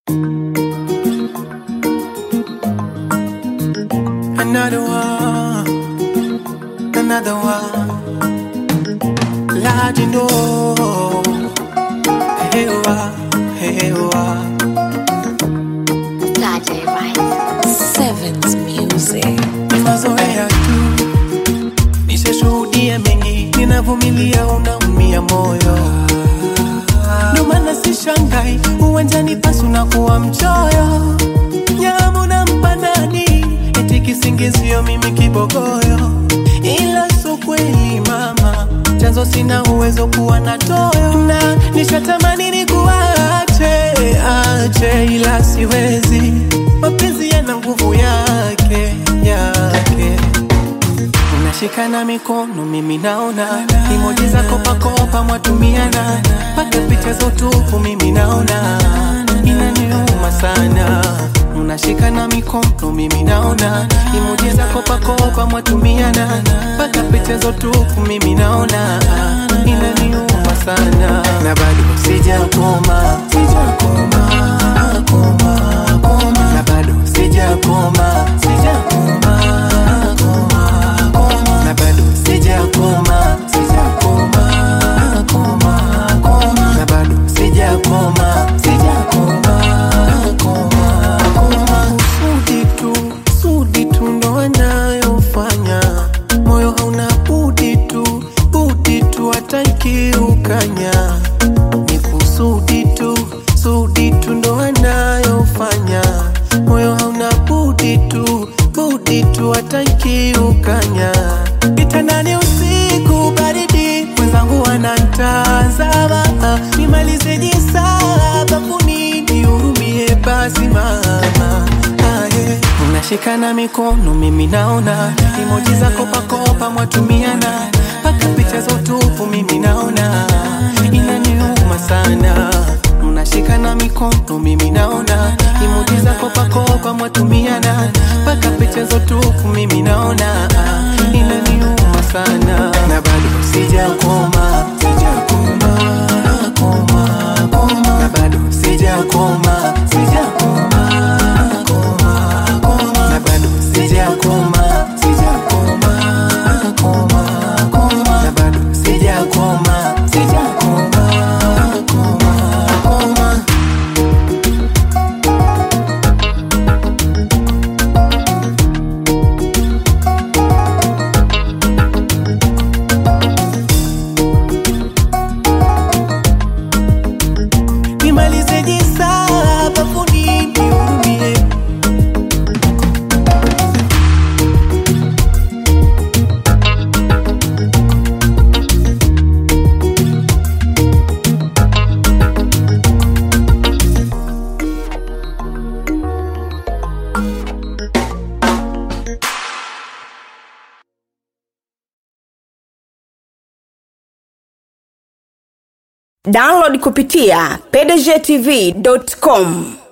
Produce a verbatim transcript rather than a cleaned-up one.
Another one, another one. Lord, you know, hey, wa, hey, wa. Saturday, right? Sevens music. Mazoea tu, nishashuhudia mengi, ninavumilia unaumia moyo. Ndio maana sishangai, uwanjani pasu na kuwa mchoyo. Nyamu na mpanani, eti kisingizio mimi kibogoyo. Ila so kweli mama, chanzo sina uwezo kuwa na toyo. Na nishatamani ni kuache, ache ila siwezi. Mapenzi yana nguvu yake, yake. Unashikana mikono mimi naona, emoji zako pakopa mwatumiana, paka picha za utupu mimi naona, inaniuma sana. Unashikana mikono mimi naona, emoji zako pakopa mwatumiana, paka picha za utupu mimi naona, inaniuma sana. Na bado sijakoma, sijakoma, koma, koma. Na bado sijakoma, sijakoma, koma, koma. Na bado sijakoma, sijakoma, koma, koma. Na bado sijakoma, sijakoma, koma, koma. Usudi tu, sudi tu ndo anayofanya, moyo hauna budi tu, budi tu hataki ukanya. Ni kusudi tu, sudi tu ndo anayofanya, moyo hauna budi tu, budi tu hataki ukanya. Kitandani usiku baridi, mwenzangu ananitazama, nimalize jisaa bafuni, nihurumie basi mama. Aye. Unashikana mikono mimi naona, emoji zako pakopa mwatumiana, paka picha za utupu mimi naona, inaniuma sana. Unashikana mikono mimi naona, emoji zako pakopa mwatumiana, paka picha za utupu mimi naona, inaniuma sana. Na bado sijakoma, sijakoma, koma, koma. Na bado sijakoma, sijakoma, koma, koma. Na bado sijakoma, sijakoma, koma, koma. Na bado sijakoma, sijakoma, koma, koma. Nimalize jisaa bafuni, nihurumie. Download kupitia p d g t v dot com.